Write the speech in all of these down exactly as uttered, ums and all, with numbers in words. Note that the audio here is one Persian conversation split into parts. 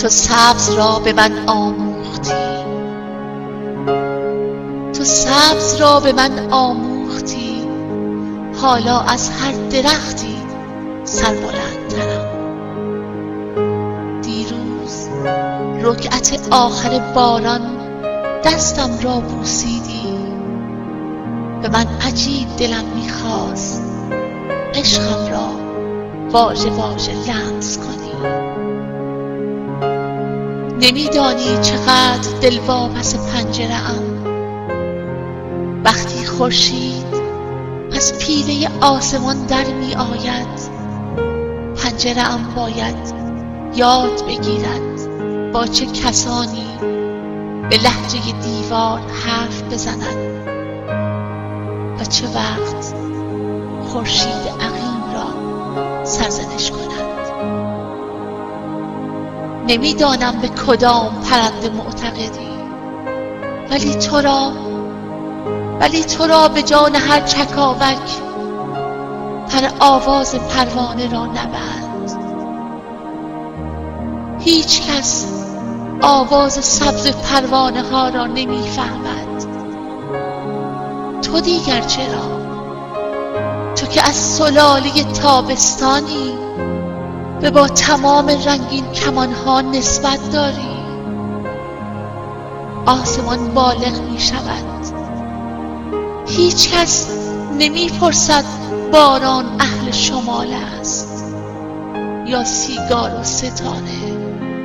تو سبز را به من آموختی، تو سبز را به من آموختی، حالا از هر درختی سربلندترم. دیروز رکعت آخر باران دستم را بوسیدی، به من عجیب دلم میخواست عشقم را واژه واژه لمس کنی. نمیدانی چقدر دلواپس پنجره ام، وقتی خورشید از پیله آسمان در می آید، پنجره ام باید یاد بگیرد با چه کسانی به لهجه دیوار حرف بزند و چه وقت خورشید عقیم را سرزنش کند. نمیدانم به کدام پرنده معتقدی، ولی تو را ولی تو را به جان هر چکاوک پر آواز پروانه را نبند. هیچ کس آواز سبز پروانه ها را نمیفهمد، تو دیگر چرا؟ تو که از سلاله تابستانی به با تمام رنگین کمانها نسبت داری. آسمان بالغ می شود، هیچ کس نمی پرسد باران اهل شمال است یا سیگار و ستاره.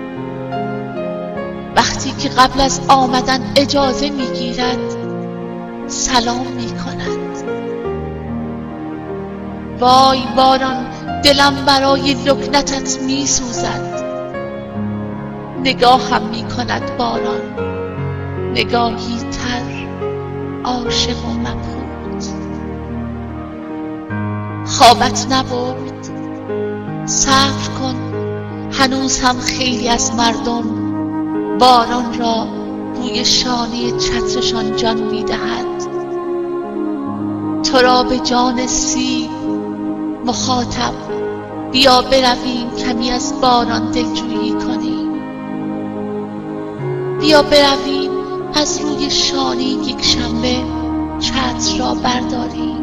وقتی که قبل از آمدن اجازه می گیرد سلام می کند. وای باران، دلم برای لکنتت می سوزد. نگاهم می کند باران، نگاهی تر، عاشق و مبهوت. خوابت نبرد؟ صبر کن، هنوز هم خیلی از مردم باران را بوی شانه چترشان جان می دهد. تو را به جان سیب مخاطب، بیا برویم کمی از باران دلجویی کنیم. بیا برویم از روی شانه یک شنبه چتر را برداریم.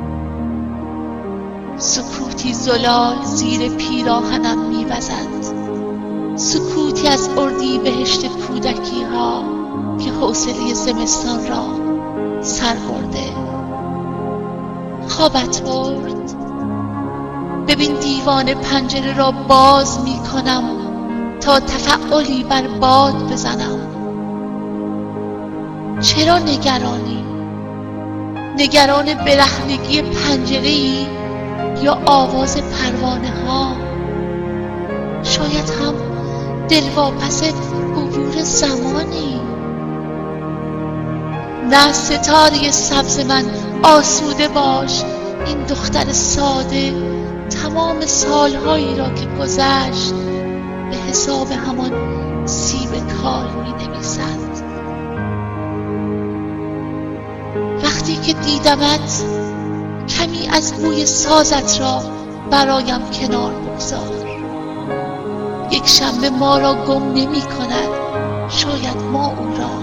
سکوتی زلال زیر پیراهنم می‌وزد، سکوتی از اردیبهشت کودکی ها که حوصله زمستان را سر برده. خوابت برد؟ ببین دیوان پنجره را باز می کنم تا تفعلی بر باد بزنم. چرا نگرانی؟ نگران برهنگی پنجره‌ای یا آواز پروانه ها؟ شاید هم دلواپس عبور زمانی. نه ستاره سبز من، آسوده باش. این دختر ساده تمام سالهایی را که گذشت به حساب همان سیب کال می نویسد. وقتی که دیدمت کمی از بوی سازت را برایم کنار بگذار. یک شنبه ما را گم نمی کند، شاید ما او را.